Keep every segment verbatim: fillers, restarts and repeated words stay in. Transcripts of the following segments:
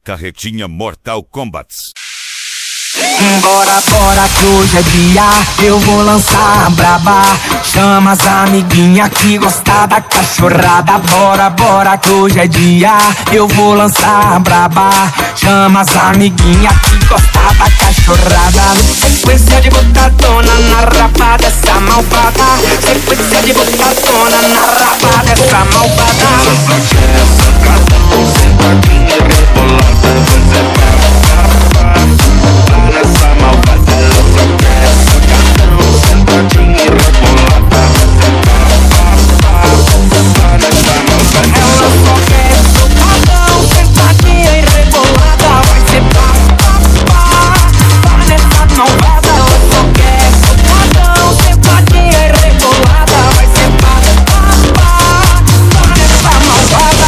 Carretinha Mortal Kombat. Bora, bora que hoje é dia, eu vou lançar a braba. Chama as amiguinha que gosta da cachorrada. Bora, bora que hoje é dia, eu vou lançar a braba. Chama as amiguinha que gosta da cachorrada. Sequência de botadona na raba dessa malvada. Sequência de botadona na raba dessa malvada. Essa quer sacadão, sentadinha e rebolada. Você vai nessa malvada, ela só quer sacadão, sentadinha e rebolada. Você vai nessa malvada, ela só quer sacadão, sentadinha e rebolada. Vai ser pá, pá, pá, pá nessa malvada. Ela só quer sacadão, sentadinha e rebolada. Vai ser pá, pá, pá, pá nessa malvada.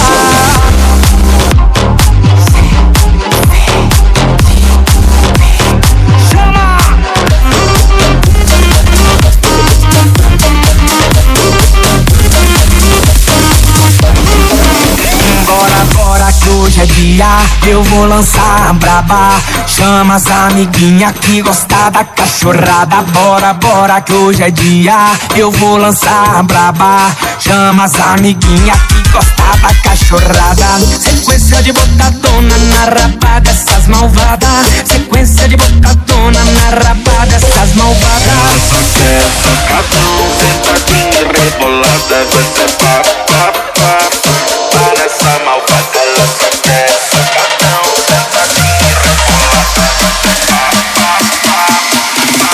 Bora, bora que hoje é dia, eu vou lançar a braba. Chama as amiguinha que gosta da cachorrada. Bora, bora que hoje é dia, eu vou lançar a braba. Chama as amiguinha que gosta da cachorrada. Sequência de botadona na raba dessas malvadas. Sequência de botadona na raba dessas malvadas. ela só quer sacadão, sentadinha e rebolada. Você pá, pá, pá, pá nessa malvada, ela só quer sacadão, sentadinha e rebolada. Você pá, pá, pá, pá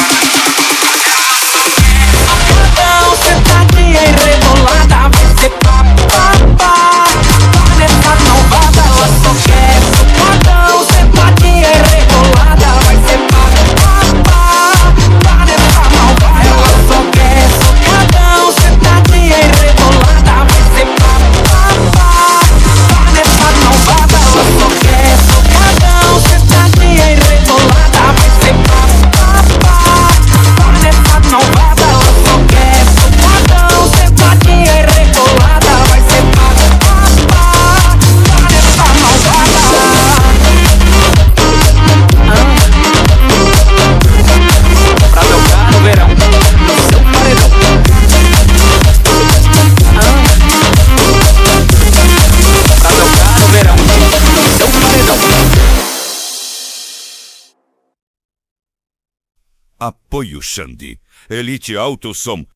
Sacadão, sentadinha e rebolada. Vai ser pá, pá, pá, pá nessa malvada. Ela só quer sacadão, sentadinha e rebolada. Vai ser pá, pá, pá, pá nessa malvada. Ela só quer sacadão, sentadinha e rebolada. Vai ser pá, pá, pá, pá nessa malvada. Ela só quer sacadão, sentadinha e rebolada. Vai ser pá, pá, pá, pá nessa malvada. Ela só quer sacadão, sentadinha e rebolada. Vai ser pá, pá, pá, pá nessa malvada. Pra tocar no verão, no seu paredão. Pra tocar no verão, no seu paredão. Apoio Xande. Elite Alto Som.